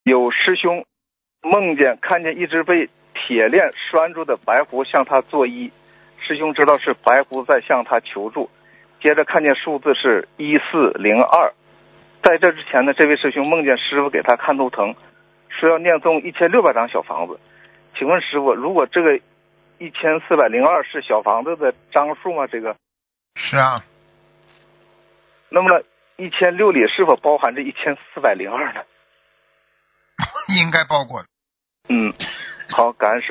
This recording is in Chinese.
有师兄梦见看见一只被铁链拴住的白狐向他作揖，师兄知道是白狐在向他求助，接着看见数字是1402。在这之前呢，这位师兄梦见师傅给他看图腾，说要念诵1600张小房子。请问师傅，如果这个1402是小房子的张数吗？这个是啊。 那么1600里是否包含着1402呢？ 应该包括。 好，感恩师父。